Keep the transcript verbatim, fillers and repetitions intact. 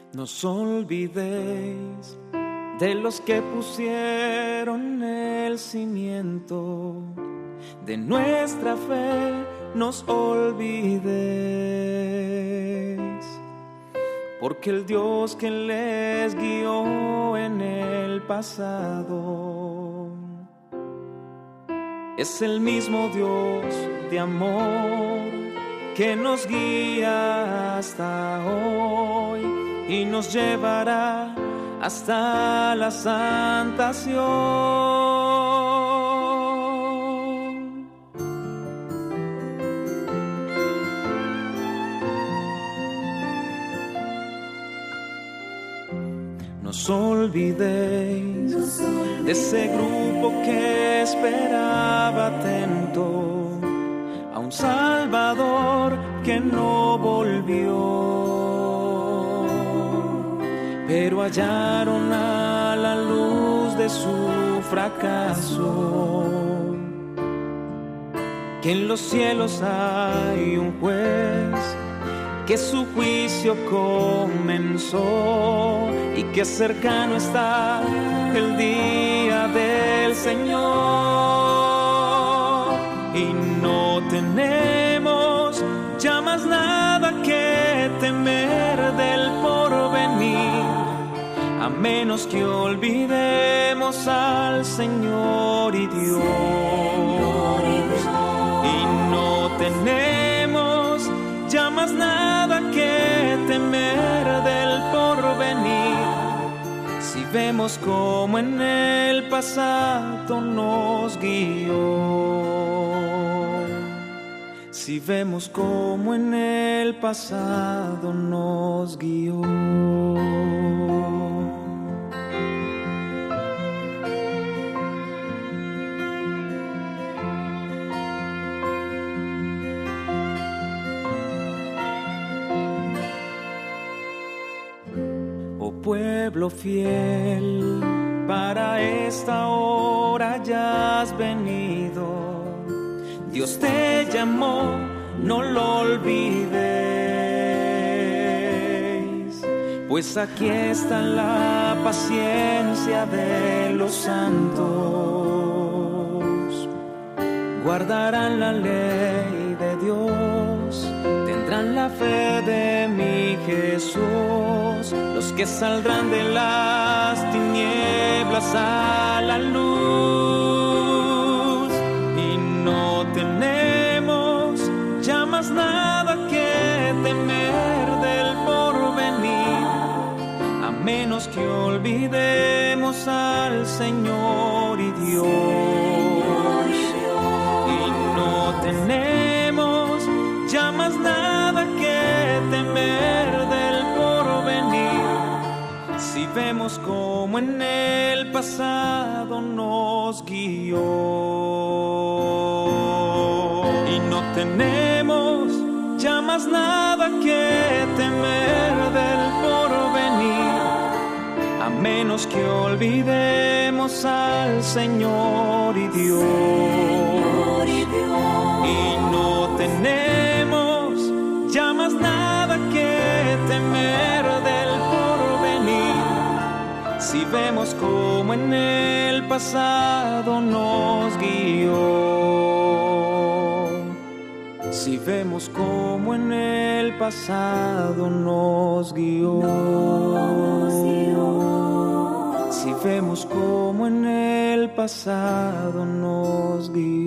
No os olvidéis de los que pusieron el cimiento de nuestra fe, no os olvidéis, porque el Dios que les guió en el pasado es el mismo Dios de amor que nos guía hasta hoy y nos llevará hasta la santación. No os olvidéis de ese grupo que esperaba atento a un Salvador que no volvió, pero hallaron a la luz de su fracaso que en los cielos hay un juez, que su juicio comenzó y que cercano está el día del Señor. Y no tenemos ya más nada que temer del porvenir, a menos que olvidemos al Señor y Dios. Y no tenemos ya más nada que temer del porvenir, si vemos como en el pasado nos guió, si vemos como en el pasado nos guió. Pueblo fiel, para esta hora ya has venido. Dios te llamó, no lo olvides, pues aquí está la paciencia de los santos. Guardarán la ley de Dios, tendrán la fe de mi Jesús, los que saldrán de las tinieblas a la luz. Y no tenemos ya más nada que temer del porvenir, a menos que olvidemos al Señor y Dios. Y no tenemos ya más nada que temer del porvenir, si vemos como en el pasado nos guió. Y no tenemos ya más nada que temer del porvenir, a menos que olvidemos al Señor y Dios. Y no tenemos ya más nada que temer del porvenir, si vemos como en el pasado nos guió, si vemos como en el pasado nos guió, si vemos como en el pasado nos guió.